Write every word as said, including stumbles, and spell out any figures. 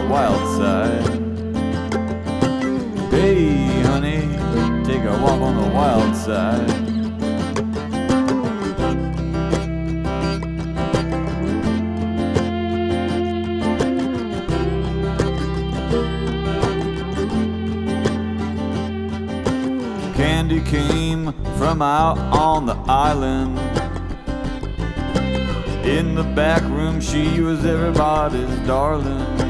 wild side. Hey, honey, take a walk on the wild side. Candy came from out on the island. In the back room she was everybody's darling.